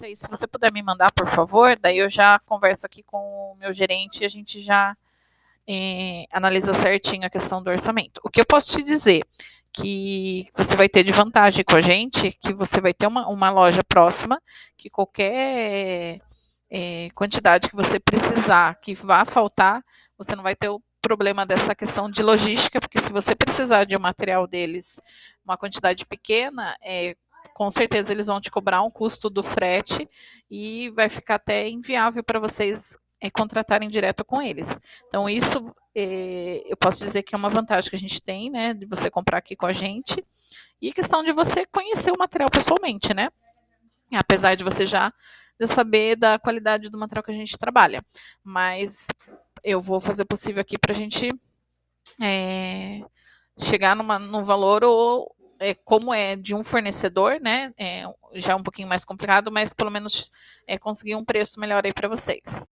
perfeito aí. Se você puder me mandar, por favor, daí eu já converso aqui com o meu gerente e a gente já analisa certinho a questão do orçamento. O que eu posso te dizer que você vai ter de vantagem com a gente, que você vai ter uma loja próxima, que qualquer quantidade que você precisar, que vá faltar, você não vai ter o problema dessa questão de logística, porque se você precisar de um material deles, uma quantidade pequena, com certeza eles vão te cobrar um custo do frete e vai ficar até inviável para vocês contratarem direto com eles. Então, isso eu posso dizer que é uma vantagem que a gente tem, né, de você comprar aqui com a gente, e questão de você conhecer o material pessoalmente, né? Apesar de você já saber da qualidade do material que a gente trabalha. Mas eu vou fazer o possível aqui para a gente chegar num valor ou como é de um fornecedor, né? Já é um pouquinho mais complicado, mas pelo menos conseguir um preço melhor aí para vocês.